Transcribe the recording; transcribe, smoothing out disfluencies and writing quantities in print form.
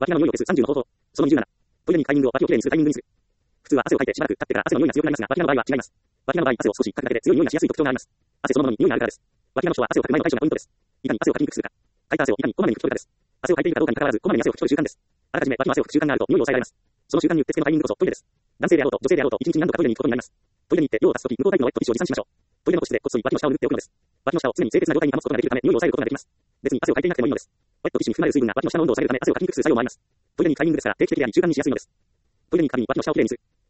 脇の匂いを消す30の方法。その27。トイレにタイミングを脇をきれいにするタイミングにする。普通は汗をかいてしばらく経ってから汗の匂いが強くなりますが、脇の場合は違います。脇の場合、汗を少しかくだけで強い匂いがしやすい特徴があります。汗そのものに匂いがあるからです。脇の人は汗をかく前の対処がポイントです。いかに汗をかきにくくするか。かいた汗をいかにこまめに拭き取るかです。汗をかいているかどうかに関わらず、こまめに汗を拭き取る習慣です。あらかじめ脇の汗を拭く習慣があると匂いを抑えられます。その習慣にうってつけのタイミングこそトイレです。男性であろうと女性であろうと1日に何度かトイレに行くことになります。トイレに行って用を出すとき、向こうタイプのウェットティッシュを持参しましょう。トイレの個室でこっそり脇の下を塗っておくのです。脇の下を常に清潔な状態に保つことができるため匂いを抑えることができます。別に汗をかいていなくてもいいのです。ウェットティッシュに含まれる水分が脇の下の温度を下げるため汗をかきにくくする作用もあります。トイレにタイミングですから定期的であり習慣にしやすいのです。トイレに行くたびに脇の下をきれいにする。